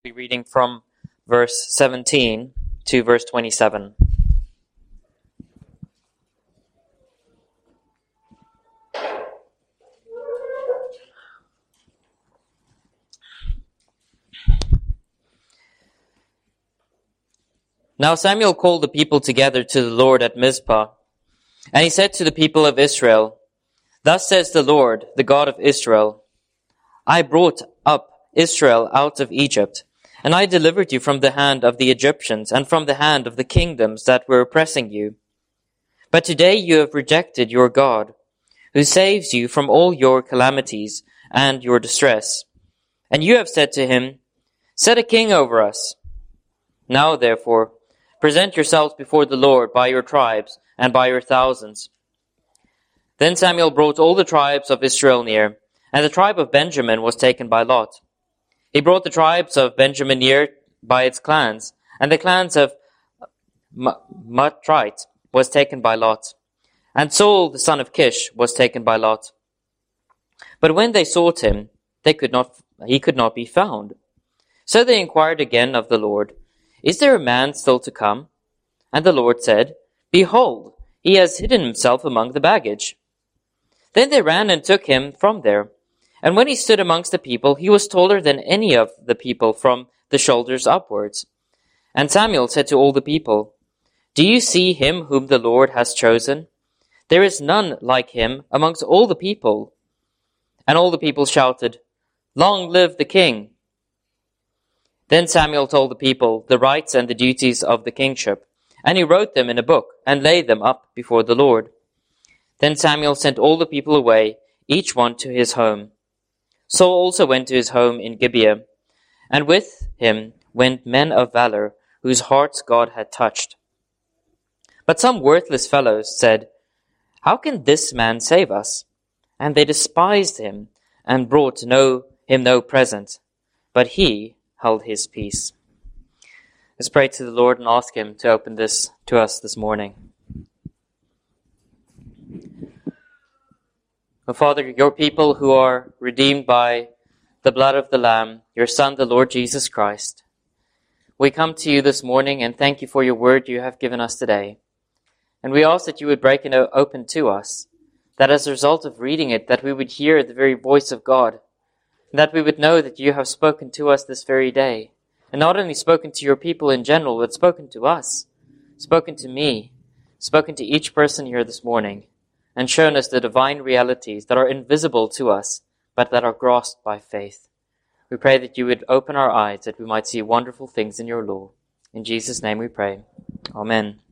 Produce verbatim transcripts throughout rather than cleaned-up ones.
We'll be reading from verse seventeen to verse twenty-seven. Now Samuel called the people together to the Lord at Mizpah, and he said to the people of Israel, "Thus says the Lord, the God of Israel, I brought up Israel out of Egypt, and I delivered you from the hand of the Egyptians and from the hand of the kingdoms that were oppressing you. But today you have rejected your God, who saves you from all your calamities and your distress. And you have said to him, 'Set a king over us.' Now therefore, present yourselves before the Lord by your tribes and by your thousands." Then Samuel brought all the tribes of Israel near, and the tribe of Benjamin was taken by lot. He brought the tribes of Benjamin near by its clans, and the clans of Matrite was taken by lot. And Saul the son of Kish was taken by lot. But when they sought him, they could not, he could not be found. So they inquired again of the Lord, "Is there a man still to come?" And the Lord said, "Behold, he has hidden himself among the baggage." Then they ran and took him from there. And when he stood amongst the people, he was taller than any of the people from the shoulders upwards. And Samuel said to all the people, "Do you see him whom the Lord has chosen? There is none like him amongst all the people." And all the people shouted, "Long live the king!" Then Samuel told the people the rights and the duties of the kingship, and he wrote them in a book and laid them up before the Lord. Then Samuel sent all the people away, each one to his home. Saul also went to his home in Gibeah, and with him went men of valor, whose hearts God had touched. But some worthless fellows said, "How can this man save us?" And they despised him, and brought no him no present. But he held his peace. Let's pray to the Lord and ask him to open this to us this morning. Oh, Father, your people who are redeemed by the blood of the Lamb, your Son, the Lord Jesus Christ, we come to you this morning and thank you for your word you have given us today. And we ask that you would break it open to us, that as a result of reading it, that we would hear the very voice of God, and that we would know that you have spoken to us this very day, and not only spoken to your people in general, but spoken to us, spoken to me, spoken to each person here this morning, and shown us the divine realities that are invisible to us, but that are grasped by faith. We pray that you would open our eyes, that we might see wonderful things in your law. In Jesus' name we pray. Amen.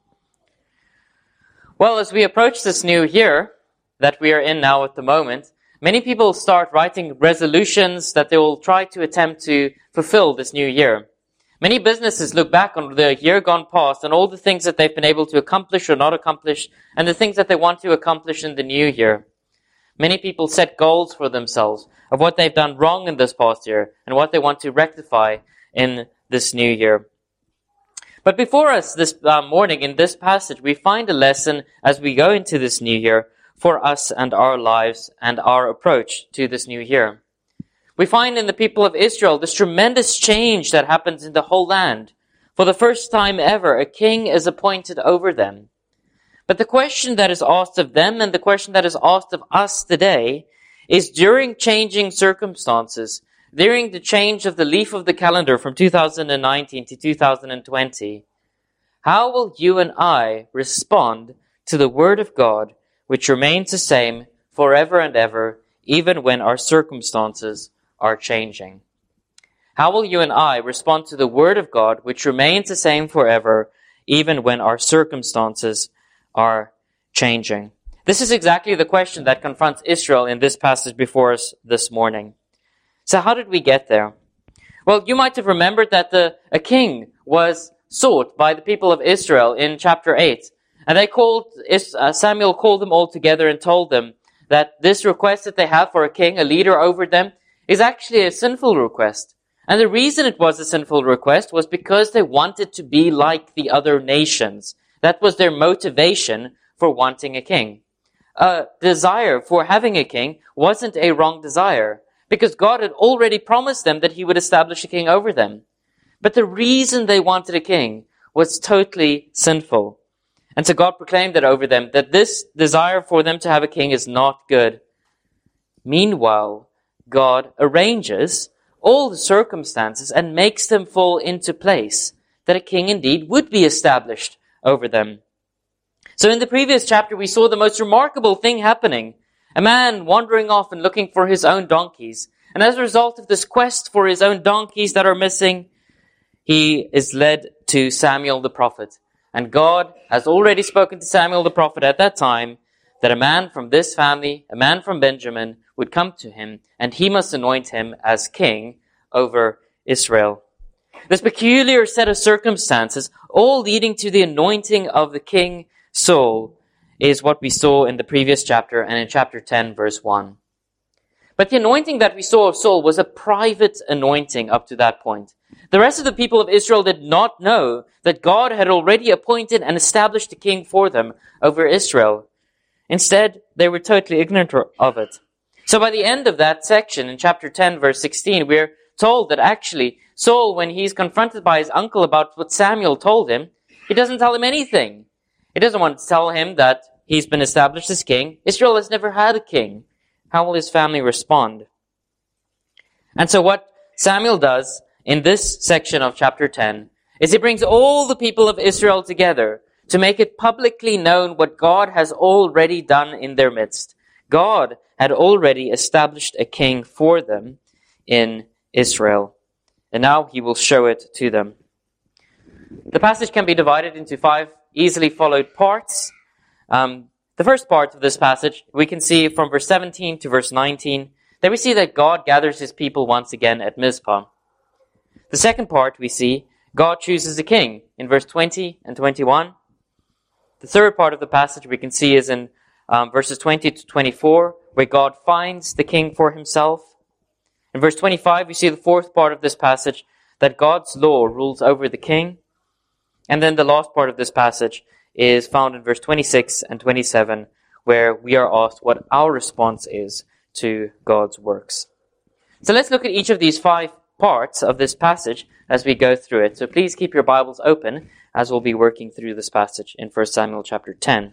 Well, as we approach this new year that we are in now at the moment, many people start writing resolutions that they will try to attempt to fulfill this new year. Many businesses look back on the year gone past and all the things that they've been able to accomplish or not accomplish, and the things that they want to accomplish in the new year. Many people set goals for themselves of what they've done wrong in this past year and what they want to rectify in this new year. But before us this uh, morning in this passage, we find a lesson as we go into this new year for us and our lives and our approach to this new year. We find in the people of Israel this tremendous change that happens in the whole land. For the first time ever, a king is appointed over them. But the question that is asked of them and the question that is asked of us today is, during changing circumstances, during the change of the leaf of the calendar from two thousand nineteen to two thousand twenty, how will you and I respond to the Word of God, which remains the same forever and ever, even when our circumstances are changing? How will you and I respond to the Word of God, which remains the same forever, even when our circumstances are changing? This is exactly the question that confronts Israel in this passage before us this morning. So how did we get there? Well, you might have remembered that the, a king was sought by the people of Israel in chapter eight. And they called, uh, Samuel called them all together and told them that this request that they have for a king, a leader over them, is actually a sinful request. And the reason it was a sinful request was because they wanted to be like the other nations. That was their motivation for wanting a king. A desire for having a king wasn't a wrong desire, because God had already promised them that he would establish a king over them. But the reason they wanted a king was totally sinful. And so God proclaimed it over them, that this desire for them to have a king is not good. Meanwhile, God arranges all the circumstances and makes them fall into place, that a king indeed would be established over them. So in the previous chapter, we saw the most remarkable thing happening. A man wandering off and looking for his own donkeys. And as a result of this quest for his own donkeys that are missing, he is led to Samuel the prophet. And God has already spoken to Samuel the prophet at that time that a man from this family, a man from Benjamin, would come to him, and he must anoint him as king over Israel. This peculiar set of circumstances, all leading to the anointing of the king Saul, is what we saw in the previous chapter and in chapter ten, verse one. But the anointing that we saw of Saul was a private anointing up to that point. The rest of the people of Israel did not know that God had already appointed and established a king for them over Israel. Instead, they were totally ignorant of it. So by the end of that section, in chapter ten, verse sixteen, we're told that actually Saul, when he's confronted by his uncle about what Samuel told him, he doesn't tell him anything. He doesn't want to tell him that he's been established as king. Israel has never had a king. How will his family respond? And so what Samuel does in this section of chapter ten is he brings all the people of Israel together to make it publicly known what God has already done in their midst. God had already established a king for them in Israel. And now he will show it to them. The passage can be divided into five easily followed parts. Um, the first part of this passage, we can see from verse seventeen to verse nineteen, that we see that God gathers his people once again at Mizpah. The second part, we see God chooses a king in verse twenty and twenty-one. The third part of the passage we can see is in um, verses twenty to twenty-four, where God finds the king for himself. In verse twenty-five, we see the fourth part of this passage, that God's law rules over the king. And then the last part of this passage is found in verse twenty-six and twenty-seven, where we are asked what our response is to God's works. So let's look at each of these five parts of this passage as we go through it. So please keep your Bibles open as we'll be working through this passage in First Samuel chapter ten.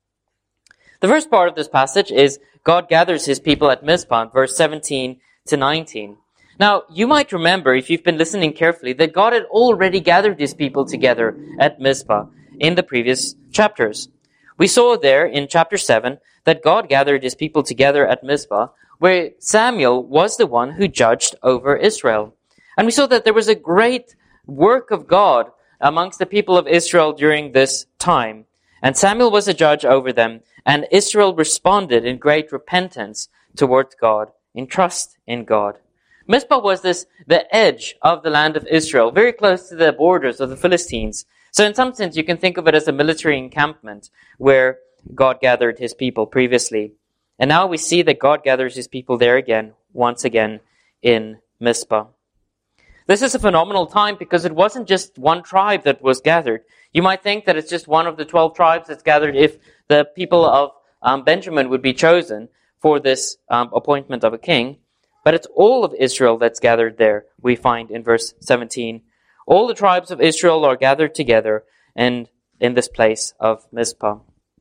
The first part of this passage is God gathers his people at Mizpah, verse seventeen to nineteen. Now, you might remember, if you've been listening carefully, that God had already gathered his people together at Mizpah in the previous chapters. We saw there in chapter seven that God gathered his people together at Mizpah, where Samuel was the one who judged over Israel. And we saw that there was a great work of God amongst the people of Israel during this time. And Samuel was a judge over them, and Israel responded in great repentance towards God, in trust in God. Mizpah was this, the edge of the land of Israel, very close to the borders of the Philistines. So in some sense, you can think of it as a military encampment where God gathered his people previously. And now we see that God gathers his people there again, once again, in Mizpah. This is a phenomenal time because it wasn't just one tribe that was gathered. You might think that it's just one of the twelve tribes that's gathered if the people of um, Benjamin would be chosen for this um, appointment of a king. But it's all of Israel that's gathered there, we find in verse seventeen. All the tribes of Israel are gathered together and in this place of Mizpah.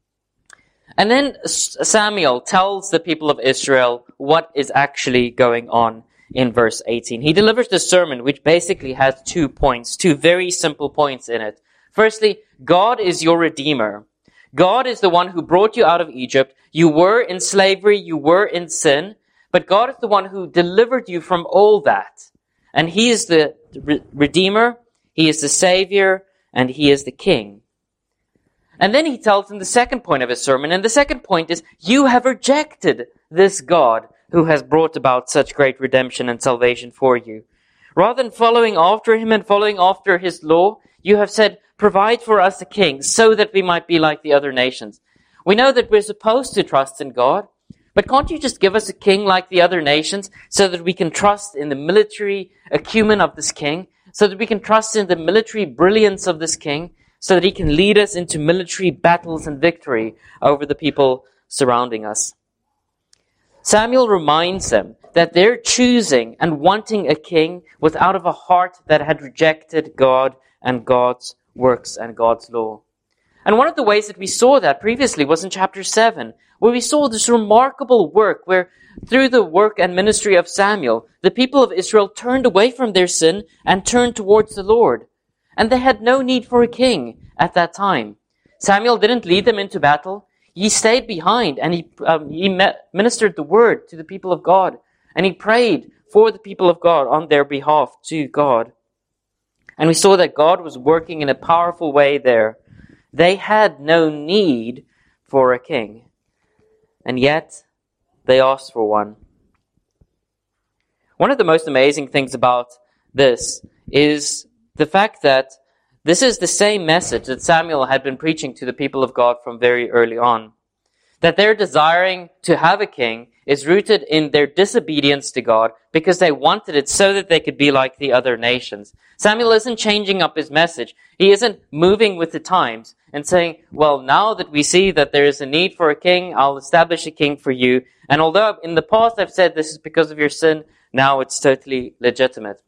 And then Samuel tells the people of Israel what is actually going on in verse eighteen. He delivers the sermon, which basically has two points, two very simple points in it. Firstly, God is your Redeemer. God is the one who brought you out of Egypt. You were in slavery, you were in sin, but God is the one who delivered you from all that. And he is the re- Redeemer, he is the Savior, and he is the King. And then he tells them the second point of his sermon, and the second point is, you have rejected this God who has brought about such great redemption and salvation for you. Rather than following after him and following after his law, you have said, provide for us a king so that we might be like the other nations. We know that we're supposed to trust in God, but can't you just give us a king like the other nations so that we can trust in the military acumen of this king, so that we can trust in the military brilliance of this king, so that he can lead us into military battles and victory over the people surrounding us? Samuel reminds them that their choosing and wanting a king was out of a heart that had rejected God and God's works and God's law. And one of the ways that we saw that previously was in chapter seven, where we saw this remarkable work where through the work and ministry of Samuel, the people of Israel turned away from their sin and turned towards the Lord. And they had no need for a king at that time. Samuel didn't lead them into battle. He stayed behind and he, um, he met, ministered the word to the people of God. And he prayed for the people of God on their behalf to God. And we saw that God was working in a powerful way there. They had no need for a king. And yet, they asked for one. One of the most amazing things about this is the fact that this is the same message that Samuel had been preaching to the people of God from very early on. That their desiring to have a king is rooted in their disobedience to God because they wanted it so that they could be like the other nations. Samuel isn't changing up his message. He isn't moving with the times and saying, well, now that we see that there is a need for a king, I'll establish a king for you. And although in the past I've said this is because of your sin, now it's totally legitimate.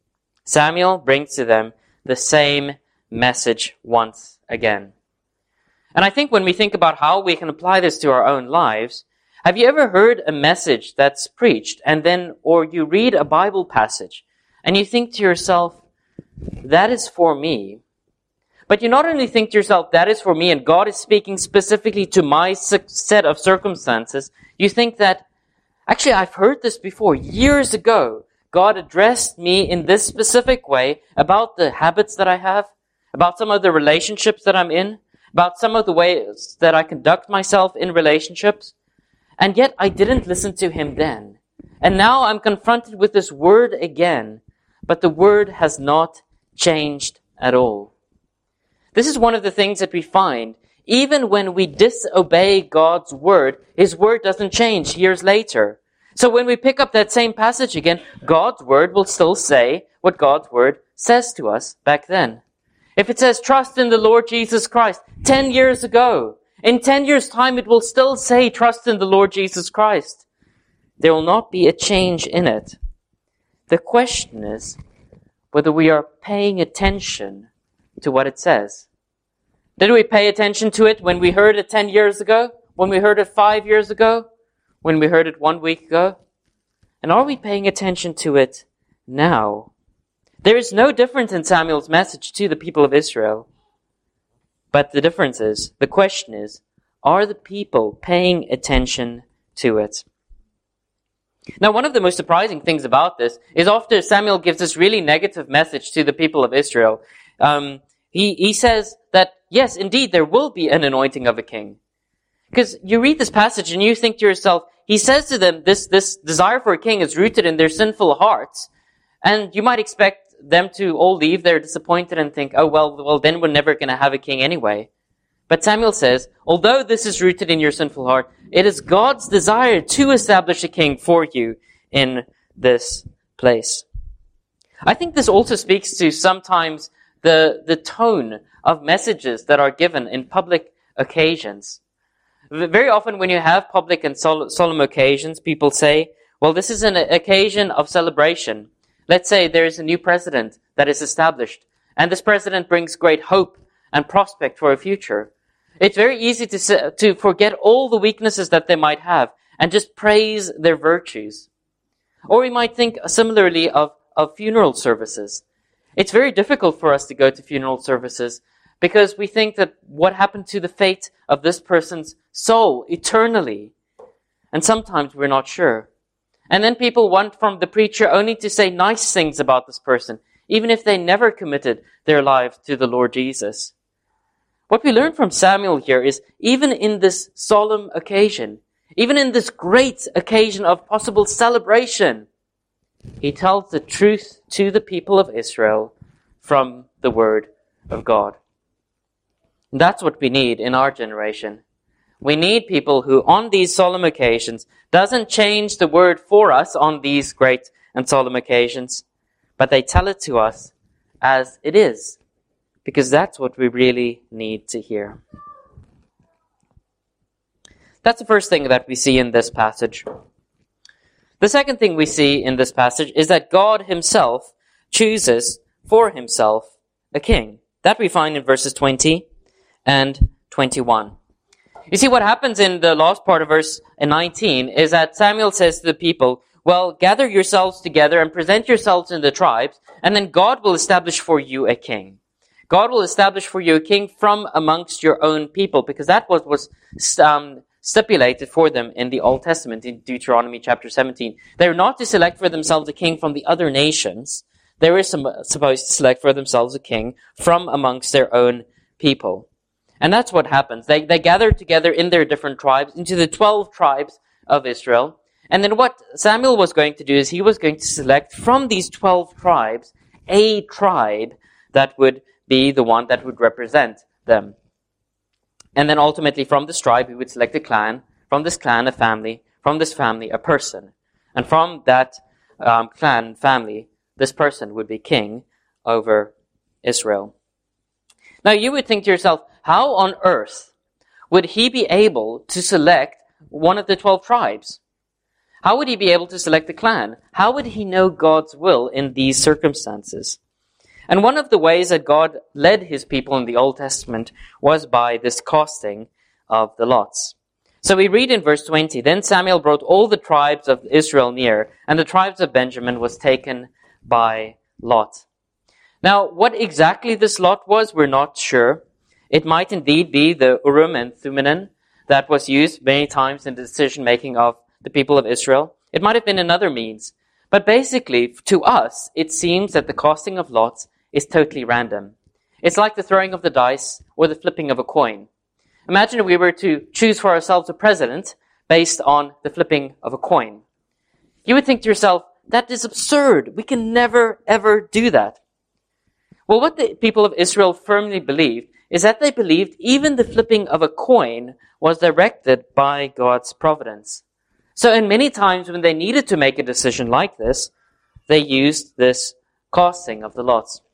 Samuel brings to them the same message once again. And I think when we think about how we can apply this to our own lives, have you ever heard a message that's preached and then, or you read a Bible passage and you think to yourself, that is for me. But you not only think to yourself, that is for me and God is speaking specifically to my set of circumstances, you think that, actually I've heard this before years ago. God addressed me in this specific way about the habits that I have, about some of the relationships that I'm in, about some of the ways that I conduct myself in relationships. And yet I didn't listen to him then. And now I'm confronted with this word again, but the word has not changed at all. This is one of the things that we find. Even when we disobey God's word, his word doesn't change years later. So when we pick up that same passage again, God's word will still say what God's word says to us back then. If it says trust in the Lord Jesus Christ ten years ago, in ten years' time it will still say trust in the Lord Jesus Christ. There will not be a change in it. The question is whether we are paying attention to what it says. Did we pay attention to it when we heard it ten years ago? When we heard it five years ago? When we heard it one week ago? And are we paying attention to it now? There is no difference in Samuel's message to the people of Israel. But the difference is, the question is, are the people paying attention to it? Now, one of the most surprising things about this is after Samuel gives this really negative message to the people of Israel, um, he, he says that, yes, indeed, there will be an anointing of a king. Because you read this passage and you think to yourself, he says to them, this, this desire for a king is rooted in their sinful hearts. And you might expect them to all leave there disappointed and think, oh, well, well, then we're never going to have a king anyway. But Samuel says, although this is rooted in your sinful heart, it is God's desire to establish a king for you in this place. I think this also speaks to sometimes the, the tone of messages that are given in public occasions. Very often when you have public and sol- solemn occasions, people say, well, this is an occasion of celebration. Let's say there is a new president that is established, and this president brings great hope and prospect for a future. It's very easy to to forget all the weaknesses that they might have and just praise their virtues. Or we might think similarly of, of funeral services. It's very difficult for us to go to funeral services because we think that what happened to the fate of this person's soul eternally. And sometimes we're not sure. And then people want from the preacher only to say nice things about this person, even if they never committed their lives to the Lord Jesus. What we learn from Samuel here is, even in this solemn occasion, even in this great occasion of possible celebration, he tells the truth to the people of Israel from the Word of God. And that's what we need in our generation. We need people who, on these solemn occasions, doesn't change the word for us on these great and solemn occasions, but they tell it to us as it is, because that's what we really need to hear. That's the first thing that we see in this passage. The second thing we see in this passage is that God himself chooses for himself a king. That we find in verses twenty and twenty-one. You see, what happens in the last part of verse nineteen is that Samuel says to the people, well, gather yourselves together and present yourselves in the tribes, and then God will establish for you a king. God will establish for you a king from amongst your own people, because that was, was um, stipulated for them in the Old Testament, in Deuteronomy chapter seventeen. They're not to select for themselves a king from the other nations. They were some, supposed to select for themselves a king from amongst their own people. And that's what happens. They, they gather together in their different tribes, into the twelve tribes of Israel. And then what Samuel was going to do is he was going to select from these twelve tribes a tribe that would be the one that would represent them. And then ultimately from this tribe he would select a clan, from this clan a family, from this family a person. And from that um, clan, family, this person would be king over Israel. Now you would think to yourself, how on earth would he be able to select one of the twelve tribes? How would he be able to select a clan? How would he know God's will in these circumstances? And one of the ways that God led his people in the Old Testament was by this casting of the lots. So we read in verse twenty, then Samuel brought all the tribes of Israel near, and the tribes of Benjamin was taken by lot. Now, what exactly this lot was, we're not sure. It might indeed be the Urim and Thummim that was used many times in the decision-making of the people of Israel. It might have been another means. But basically, to us, it seems that the casting of lots is totally random. It's like the throwing of the dice or the flipping of a coin. Imagine if we were to choose for ourselves a president based on the flipping of a coin. You would think to yourself, that is absurd. We can never, ever do that. Well, what the people of Israel firmly believed is that they believed even the flipping of a coin was directed by God's providence. So in many times when they needed to make a decision like this, they used this casting of the lots.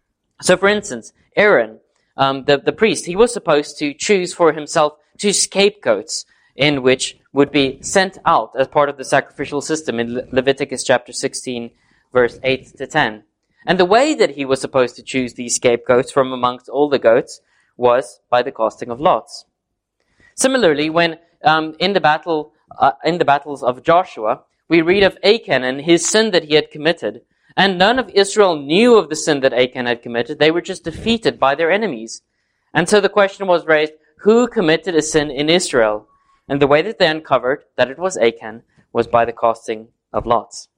So for instance, Aaron, um, the, the priest, he was supposed to choose for himself two scapegoats in which would be sent out as part of the sacrificial system in Le- Leviticus chapter sixteen, verse eight to ten. And the way that he was supposed to choose these scapegoats from amongst all the goats was by the casting of lots. Similarly, when um, in the battle, uh, in the battles of Joshua, we read of Achan and his sin that he had committed, and none of Israel knew of the sin that Achan had committed. They were just defeated by their enemies. And so the question was raised, who committed a sin in Israel? And the way that they uncovered that it was Achan was by the casting of lots.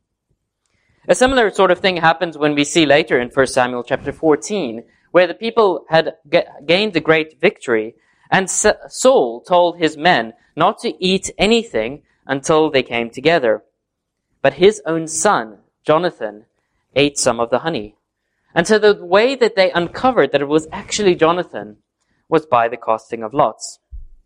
A similar sort of thing happens when we see later in First Samuel chapter fourteen, where the people had g- gained a great victory, and Saul told his men not to eat anything until they came together. But his own son, Jonathan, ate some of the honey. And so the way that they uncovered that it was actually Jonathan was by the casting of lots.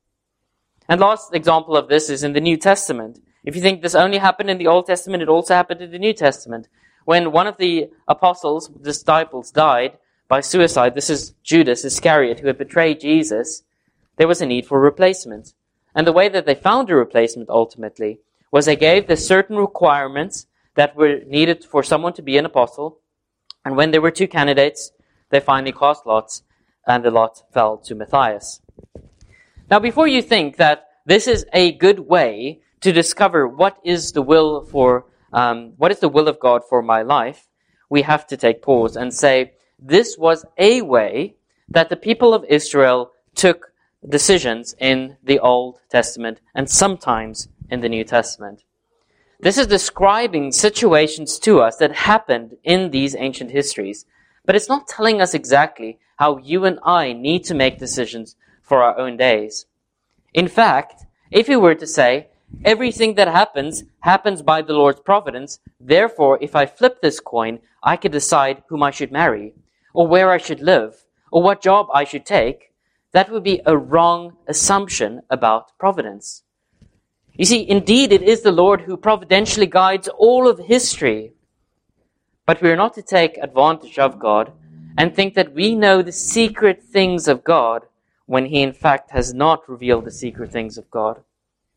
And last example of this is in the New Testament. If you think this only happened in the Old Testament, it also happened in the New Testament. When one of the apostles, disciples, died by suicide, this is Judas Iscariot, who had betrayed Jesus, there was a need for a replacement. And the way that they found a replacement ultimately was they gave the certain requirements that were needed for someone to be an apostle. And when there were two candidates, they finally cast lots, and the lot fell to Matthias. Now, before you think that this is a good way to discover what is the will for, um, what is the will of God for my life, we have to take pause and say, this was a way that the people of Israel took decisions in the Old Testament and sometimes in the New Testament. This is describing situations to us that happened in these ancient histories, but it's not telling us exactly how you and I need to make decisions for our own days. In fact, if we were to say, everything that happens, happens by the Lord's providence, therefore, if I flip this coin, I could decide whom I should marry, or where I should live, or what job I should take, that would be a wrong assumption about providence. You see, indeed, it is the Lord who providentially guides all of history. But we are not to take advantage of God and think that we know the secret things of God when He in fact has not revealed the secret things of God.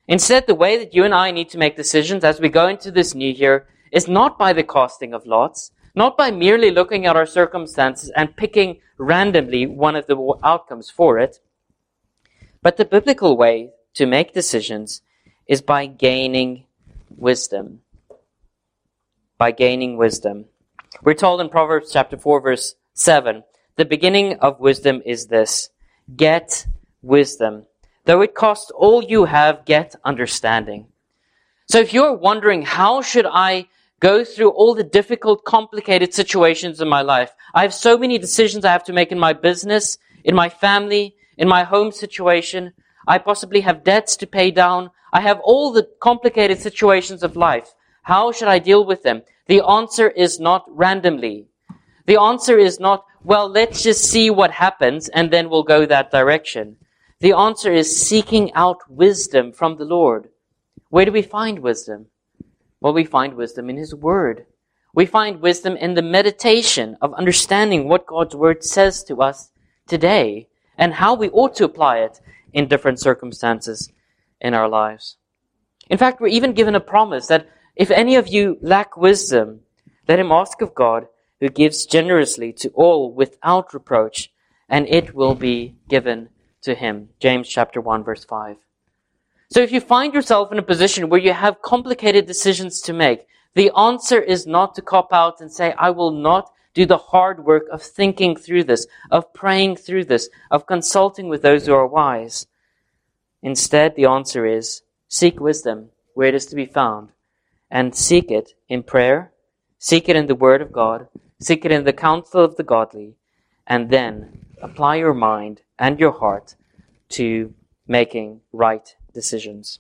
Instead, the way that you and I need to make decisions as we go into this new year is not by the casting of lots, not by merely looking at our circumstances and picking randomly one of the outcomes for it, but the biblical way to make decisions is by gaining wisdom. By gaining wisdom. We're told in Proverbs chapter four, verse seven, the beginning of wisdom is this: get wisdom. Though it cost all you have, get understanding. So if you're wondering, how should I go through all the difficult, complicated situations in my life? I have so many decisions I have to make in my business, in my family, in my home situation. I possibly have debts to pay down. I have all the complicated situations of life. How should I deal with them? The answer is not randomly. The answer is not, well, let's just see what happens and then we'll go that direction. The answer is seeking out wisdom from the Lord. Where do we find wisdom? Well, we find wisdom in His Word. We find wisdom in the meditation of understanding what God's Word says to us today and how we ought to apply it in different circumstances in our lives. In fact, we're even given a promise that if any of you lack wisdom, let him ask of God, who gives generously to all without reproach, and it will be given to him. James chapter one, verse five. So if you find yourself in a position where you have complicated decisions to make, the answer is not to cop out and say, I will not do the hard work of thinking through this, of praying through this, of consulting with those who are wise. Instead, the answer is, seek wisdom where it is to be found, and seek it in prayer, seek it in the Word of God, seek it in the counsel of the godly, and then apply your mind and your heart to making right decisions.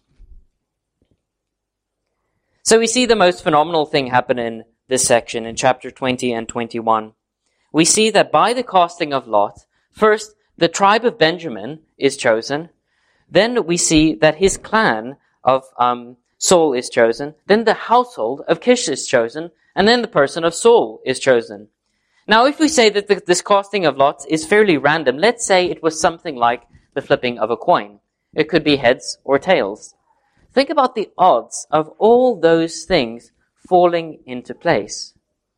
So we see the most phenomenal thing happen in this section in chapter twenty and twenty-one. We see that by the casting of lot, first the tribe of Benjamin is chosen. Then we see that his clan of um, Saul is chosen. Then the household of Kish is chosen. And then the person of Saul is chosen. Now, if we say that the, this casting of lots is fairly random, let's say it was something like the flipping of a coin. It could be heads or tails. Think about the odds of all those things falling into place.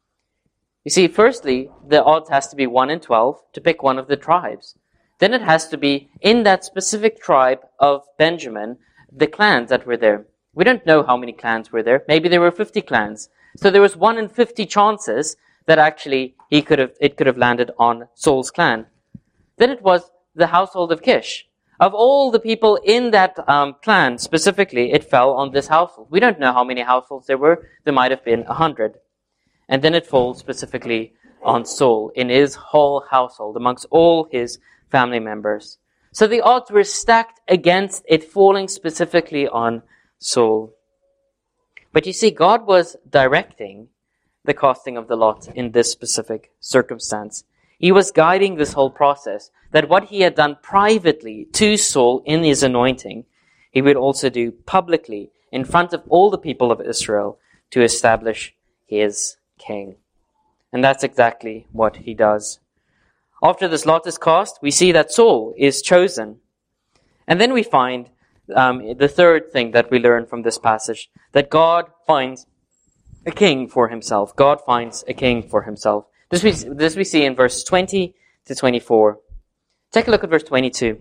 You see, firstly, the odds has to be one in twelve to pick one of the tribes. Then it has to be in that specific tribe of Benjamin, the clans that were there. We don't know how many clans were there. Maybe there were fifty clans. So there was one in fifty chances that actually he could have, it could have landed on Saul's clan. Then it was the household of Kish. Of all the people in that um, clan specifically, it fell on this household. We don't know how many households there were. There might have been a hundred. And then it falls specifically on Saul in his whole household, amongst all his family members. So the odds were stacked against it falling specifically on Saul. But you see, God was directing the casting of the lot in this specific circumstance. He was guiding this whole process, that what he had done privately to Saul in his anointing, he would also do publicly in front of all the people of Israel to establish his king. And that's exactly what he does. After this lot is cast, we see that Saul is chosen. And then we find um, the third thing that we learn from this passage, that God finds a king for himself. God finds a king for himself. This we, this we see in verse twenty to twenty-four. Take a look at verse twenty-two.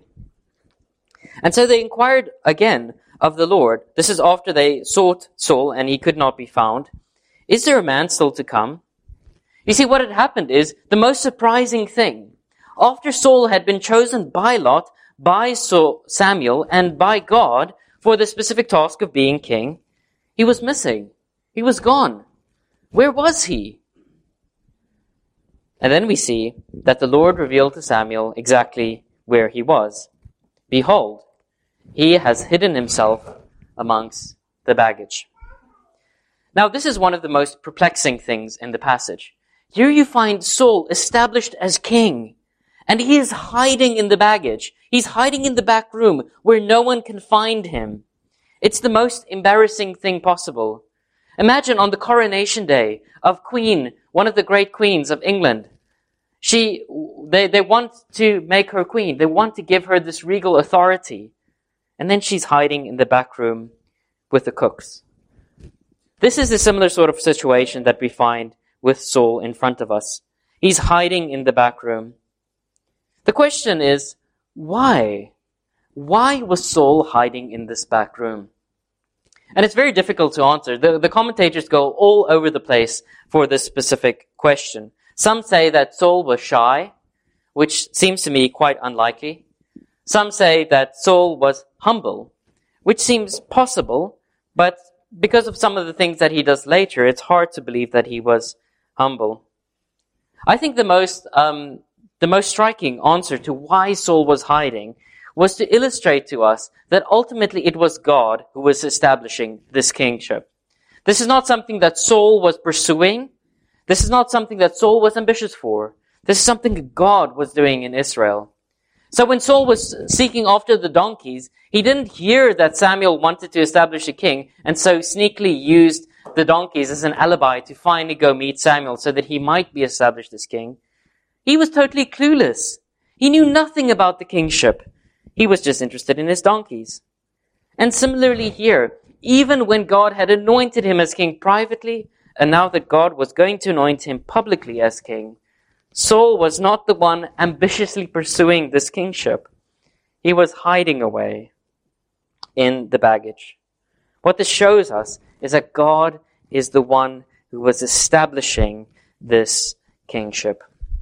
And so they inquired again of the Lord. This is after they sought Saul and he could not be found. Is there a man still to come? You see, what had happened is the most surprising thing. After Saul had been chosen by Lot, by Saul, Samuel, and by God for the specific task of being king, he was missing. He was gone. Where was he? And then we see that the Lord revealed to Samuel exactly where he was. Behold, he has hidden himself amongst the baggage. Now, this is one of the most perplexing things in the passage. Here you find Saul established as king, and he is hiding in the baggage. He's hiding in the back room where no one can find him. It's the most embarrassing thing possible. Imagine on the coronation day of Queen, one of the great queens of England. She, they, they want to make her queen. They want to give her this regal authority. and then she's hiding in the back room with the cooks. This is a similar sort of situation that we find with Saul in front of us. He's hiding in the back room. The question is, why? Why was Saul hiding in this back room? And it's very difficult to answer. The, the commentators go all over the place for this specific question. Some say that Saul was shy, which seems to me quite unlikely. Some say that Saul was humble, which seems possible, but because of some of the things that he does later, it's hard to believe that he was humble. I think the most um, the most striking answer to why Saul was hiding was to illustrate to us that ultimately it was God who was establishing this kingship. This is not something that Saul was pursuing. This is not something that Saul was ambitious for. This is something God was doing in Israel. So when Saul was seeking after the donkeys, he didn't hear that Samuel wanted to establish a king, and so sneakily used the donkeys as an alibi to finally go meet Samuel so that he might be established as king. He was totally clueless. He knew nothing about the kingship. He was just interested in his donkeys. And similarly here, even when God had anointed him as king privately, and now that God was going to anoint him publicly as king, Saul was not the one ambitiously pursuing this kingship. He was hiding away in the baggage. What this shows us is that God is the one who was establishing this kingship.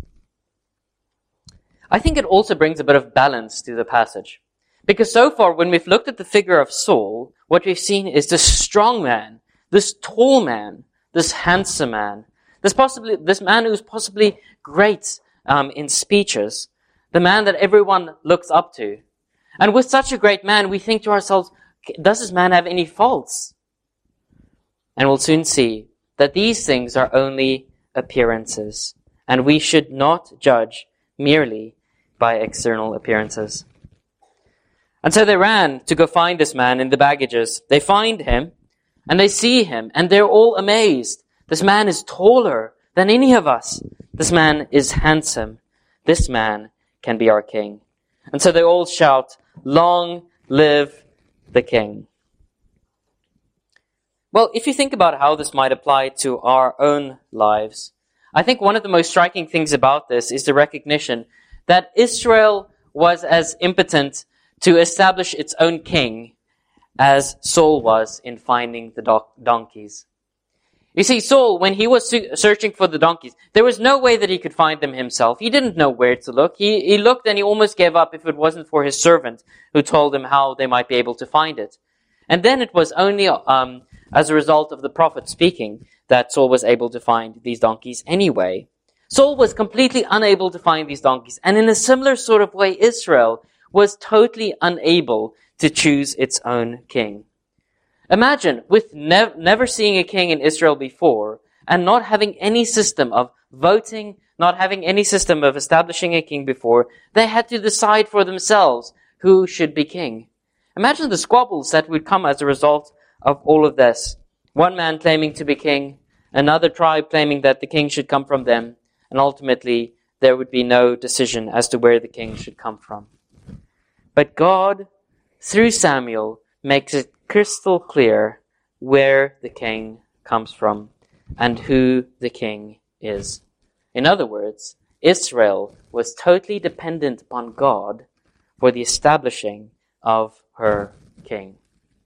I think it also brings a bit of balance to the passage. Because so far, when we've looked at the figure of Saul, what we've seen is this strong man, this tall man, this handsome man, this possibly this man who's possibly great um, in speeches, the man that everyone looks up to. And with such a great man, we think to ourselves, does this man have any faults? And we'll soon see that these things are only appearances, and we should not judge merely by external appearances. And so they ran to go find this man in the baggages. They find him, and they see him, and they're all amazed. This man is taller than any of us. This man is handsome. This man can be our king. And so they all shout, "Long live the king." Well, if you think about how this might apply to our own lives, I think one of the most striking things about this is the recognition that Israel was as impotent to establish its own king as Saul was in finding the do- donkeys. You see, Saul, when he was su- searching for the donkeys, there was no way that he could find them himself. He didn't know where to look. He, he looked and he almost gave up if it wasn't for his servant who told him how they might be able to find it. And then it was only um, as a result of the prophet speaking that Saul was able to find these donkeys anyway. Saul was completely unable to find these donkeys. And in a similar sort of way, Israel was totally unable to choose its own king. Imagine, with nev- never seeing a king in Israel before, and not having any system of voting, not having any system of establishing a king before, they had to decide for themselves who should be king. Imagine the squabbles that would come as a result of all of this. One man claiming to be king, another tribe claiming that the king should come from them, and ultimately there would be no decision as to where the king should come from. But God, through Samuel, makes it crystal clear where the king comes from and who the king is. In other words, Israel was totally dependent upon God for the establishing of her king.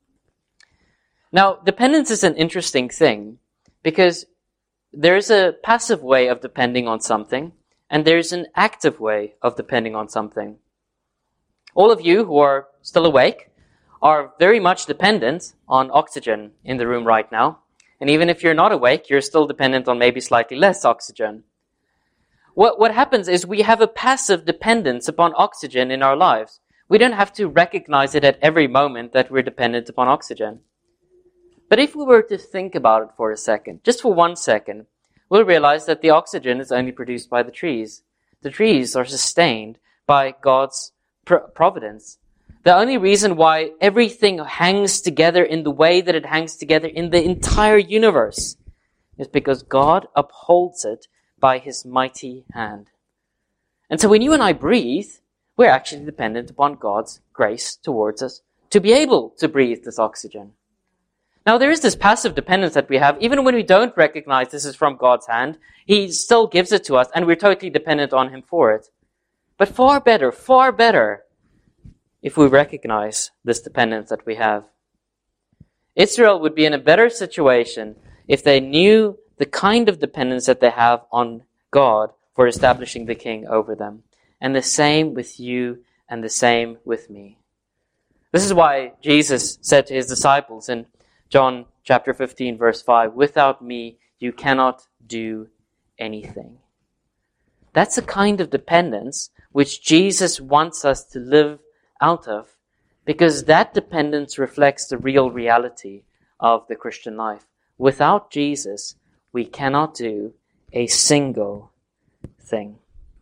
Now, dependence is an interesting thing because there's a passive way of depending on something and there's an active way of depending on something. All of you who are still awake are very much dependent on oxygen in the room right now. And even if you're not awake, you're still dependent on maybe slightly less oxygen. What, what happens is we have a passive dependence upon oxygen in our lives. We don't have to recognize it at every moment that we're dependent upon oxygen. But if we were to think about it for a second, just for one second, we'll realize that the oxygen is only produced by the trees. The trees are sustained by God's providence. The only reason why everything hangs together in the way that it hangs together in the entire universe is because God upholds it by his mighty hand. And so when you and I breathe, we're actually dependent upon God's grace towards us to be able to breathe this oxygen. Now, there is this passive dependence that we have. Even when we don't recognize this is from God's hand, He still gives it to us, and we're totally dependent on Him for it. But far better, far better, if we recognize this dependence that we have. Israel would be in a better situation if they knew the kind of dependence that they have on God for establishing the king over them. And the same with you, and the same with me. This is why Jesus said to His disciples in John chapter fifteen, verse five, "Without me, you cannot do anything." That's a kind of dependence which Jesus wants us to live out of, because that dependence reflects the real reality of the Christian life. Without Jesus, we cannot do a single thing.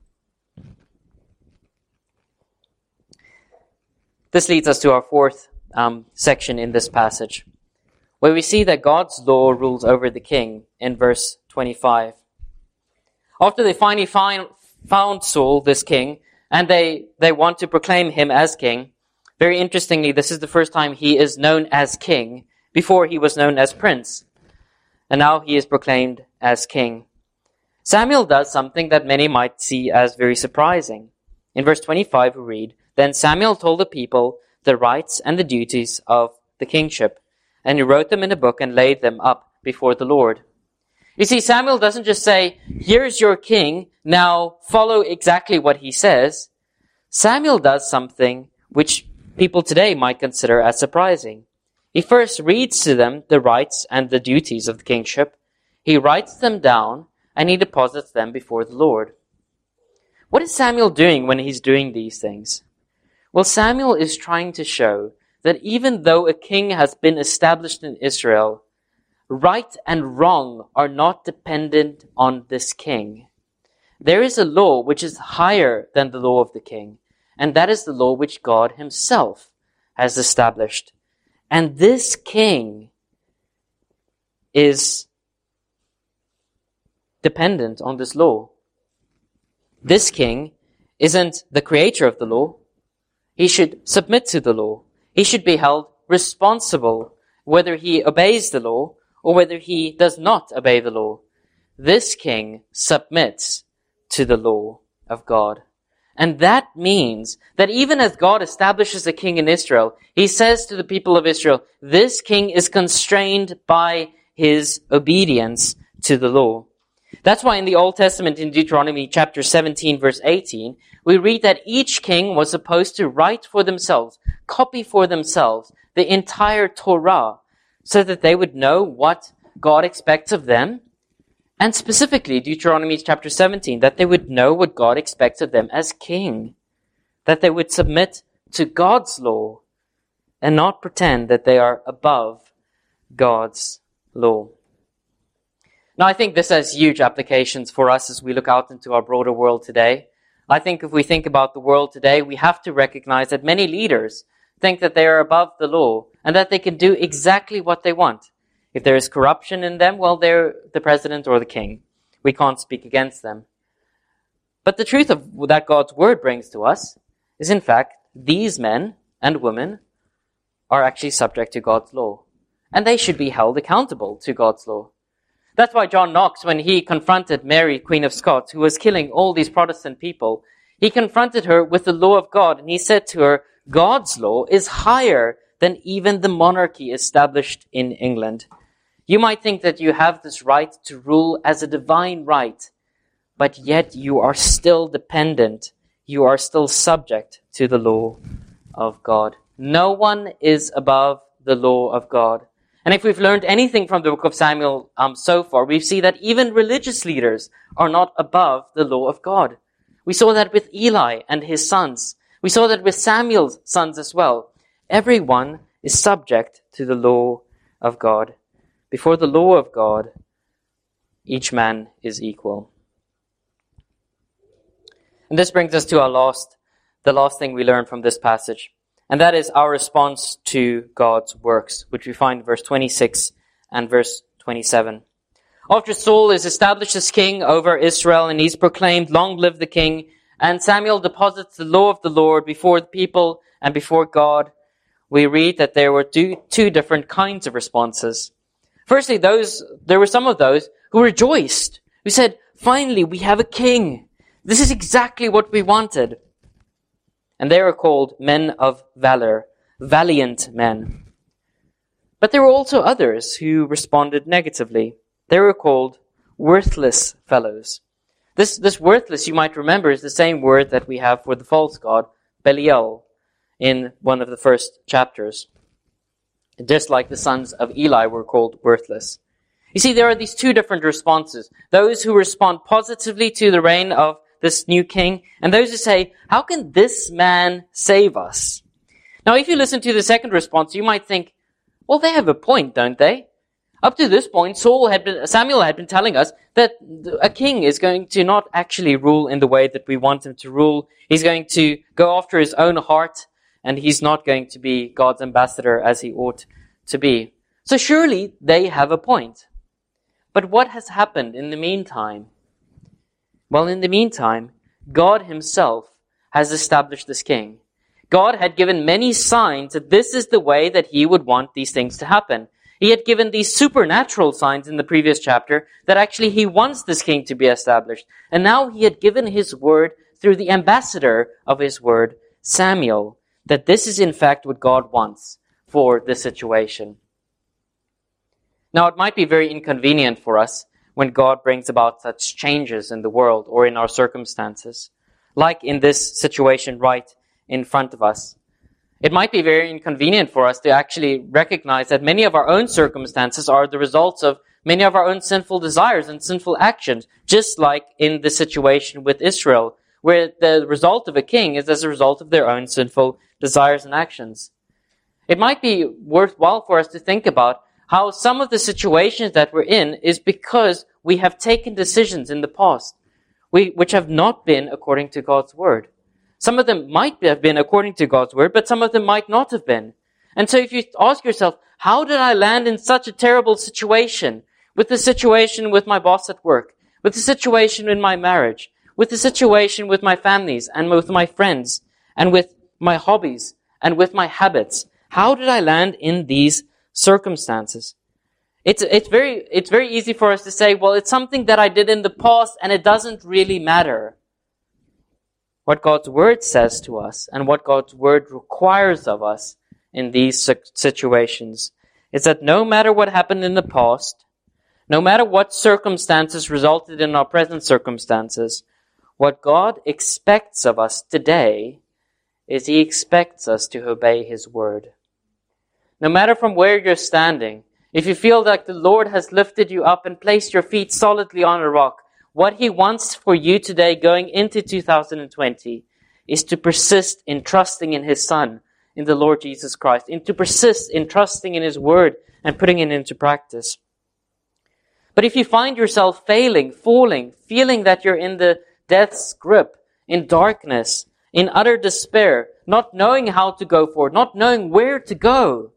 This leads us to our fourth um, section in this passage, where we see that God's law rules over the king in verse twenty-five. After they finally find, found Saul, this king, and they, they want to proclaim him as king, very interestingly, this is the first time he is known as king. Before, he was known as prince. And now he is proclaimed as king. Samuel does something that many might see as very surprising. In verse twenty-five we read, "Then Samuel told the people the rights and the duties of the kingship, and he wrote them in a book and laid them up before the Lord." You see, Samuel doesn't just say, "Here's your king, now follow exactly what he says." Samuel does something which people today might consider as surprising. He first reads to them the rights and the duties of the kingship. He writes them down, and he deposits them before the Lord. What is Samuel doing when he's doing these things? Well, Samuel is trying to show that even though a king has been established in Israel, right and wrong are not dependent on this king. There is a law which is higher than the law of the king, and that is the law which God Himself has established. And this king is dependent on this law. This king isn't the creator of the law. He should submit to the law. He should be held responsible whether he obeys the law or whether he does not obey the law. This king submits to the law of God. And that means that even as God establishes a king in Israel, He says to the people of Israel, this king is constrained by his obedience to the law. That's why in the Old Testament, in Deuteronomy chapter seventeen, verse eighteen, we read that each king was supposed to write for themselves, copy for themselves, the entire Torah, so that they would know what God expects of them. And specifically, Deuteronomy chapter seventeen, that they would know what God expects of them as king. That they would submit to God's law and not pretend that they are above God's law. Now, I think this has huge applications for us as we look out into our broader world today. I think if we think about the world today, we have to recognize that many leaders think that they are above the law and that they can do exactly what they want. If there is corruption in them, well, they're the president or the king. We can't speak against them. But the truth of that God's word brings to us is, in fact, these men and women are actually subject to God's law. And they should be held accountable to God's law. That's why John Knox, when he confronted Mary, Queen of Scots, who was killing all these Protestant people, he confronted her with the law of God, and he said to her, God's law is higher than even the monarchy established in England. You might think that you have this right to rule as a divine right, but yet you are still dependent. You are still subject to the law of God. No one is above the law of God. And if we've learned anything from the book of Samuel um, so far, we see that even religious leaders are not above the law of God. We saw that with Eli and his sons. We saw that with Samuel's sons as well. Everyone is subject to the law of God. Before the law of God, each man is equal. And this brings us to our last, the last thing we learn from this passage. And that is our response to God's works, which we find in verse twenty-six and verse twenty-seven. After Saul is established as king over Israel and he's proclaimed, long live the king, and Samuel deposits the law of the Lord before the people and before God, we read that there were two, two different kinds of responses. Firstly, those, there were some of those who rejoiced, who said, finally, we have a king. This is exactly what we wanted. And they were called men of valor, valiant men. But there were also others who responded negatively. They were called worthless fellows. This, this worthless, you might remember, is the same word that we have for the false god, Belial, in one of the first chapters. Just like the sons of Eli were called worthless. You see, there are these two different responses. Those who respond positively to the reign of this new king, and those who say, how can this man save us? Now, if you listen to the second response, you might think, well, they have a point, don't they? Up to this point, Saul had been, Samuel had been telling us that a king is going to not actually rule in the way that we want him to rule. He's going to go after his own heart, and he's not going to be God's ambassador as he ought to be. So surely they have a point. But what has happened in the meantime? Well, in the meantime, God himself has established this king. God had given many signs that this is the way that he would want these things to happen. He had given these supernatural signs in the previous chapter that actually he wants this king to be established. And now he had given his word through the ambassador of his word, Samuel, that this is in fact what God wants for this situation. Now, it might be very inconvenient for us when God brings about such changes in the world or in our circumstances, like in this situation right in front of us. It might be very inconvenient for us to actually recognize that many of our own circumstances are the results of many of our own sinful desires and sinful actions, just like in the situation with Israel, where the result of a king is as a result of their own sinful desires and actions. It might be worthwhile for us to think about how some of the situations that we're in is because we have taken decisions in the past, we, which have not been according to God's word. Some of them might have been according to God's word, but some of them might not have been. And so if you ask yourself, how did I land in such a terrible situation? With the situation with my boss at work, with the situation in my marriage, with the situation with my families and with my friends, and with my hobbies and with my habits. How did I land in these circumstances? It's, it's very, it's very easy for us to say, well, it's something that I did in the past and it doesn't really matter. What God's word says to us and what God's word requires of us in these situations is that no matter what happened in the past, no matter what circumstances resulted in our present circumstances, what God expects of us today is he expects us to obey his word. No matter from where you're standing, if you feel like the Lord has lifted you up and placed your feet solidly on a rock, what he wants for you today going into two thousand twenty is to persist in trusting in his Son, in the Lord Jesus Christ, and to persist in trusting in his word and putting it into practice. But if you find yourself failing, falling, feeling that you're in the death's grip, in darkness, in utter despair, not knowing how to go forward, not knowing where to go,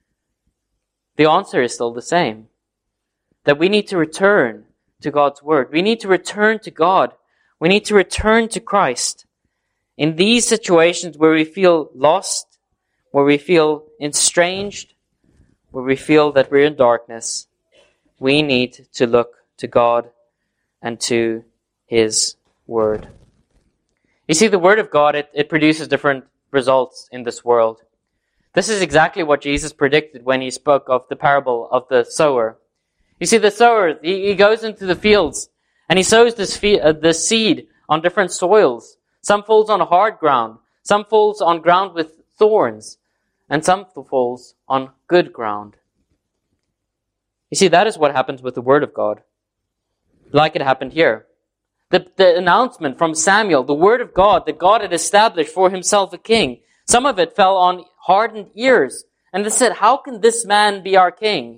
the answer is still the same. That we need to return to God's word. We need to return to God. We need to return to Christ. In these situations where we feel lost, where we feel estranged, where we feel that we're in darkness, we need to look to God and to his word. You see, the word of God, it, it produces different results in this world. This is exactly what Jesus predicted when he spoke of the parable of the sower. You see, the sower, he, he goes into the fields and he sows this, fe- uh, this seed on different soils. Some falls on hard ground, some falls on ground with thorns, and some falls on good ground. You see, that is what happens with the word of God, like it happened here. The, the announcement from Samuel, the word of God that God had established for himself a king, some of it fell on hardened ears, and they said, how can this man be our king?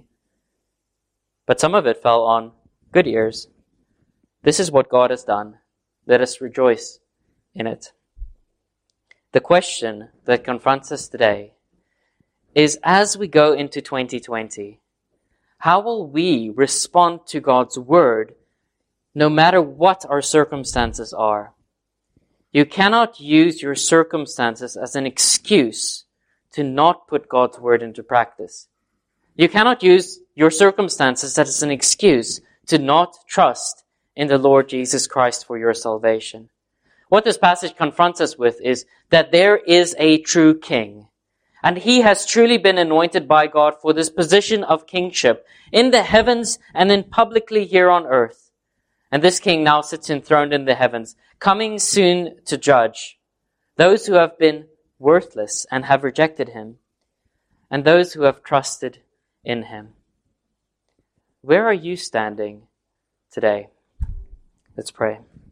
But some of it fell on good ears. This is what God has done. Let us rejoice in it. The question that confronts us today is, as we go into twenty twenty, how will we respond to God's word no matter what our circumstances are? You cannot use your circumstances as an excuse to not put God's word into practice. You cannot use your circumstances as an excuse to not trust in the Lord Jesus Christ for your salvation. What this passage confronts us with is that there is a true king, and he has truly been anointed by God for this position of kingship in the heavens and then publicly here on earth. And this king now sits enthroned in the heavens, coming soon to judge those who have been worthless and have rejected him, and those who have trusted in him. Where are you standing today? Let's pray.